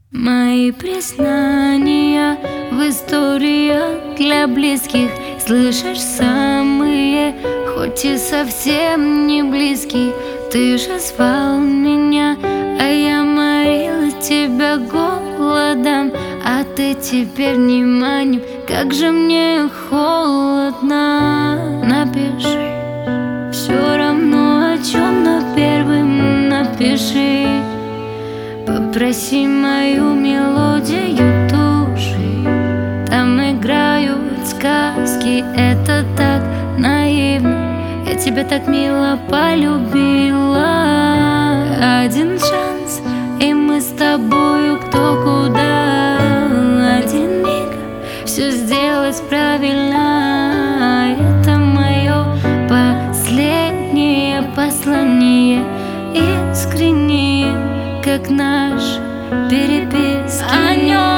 Мои признания в историях для близких слышишь самые, хоть и совсем не близкие. Ты же звал меня, а я морила тебя голодом, а ты теперь не манишь. Как же мне холодно. Напиши все равно о чем, но первым напиши. Попроси мою мелодию души. Там играют сказки, это так наивно. Я тебя так мило полюбила. Один шанс, и мы с тобою кто куда. Один миг, все сделать правильно. Это мое последнее послание, искреннее, как наш переписки.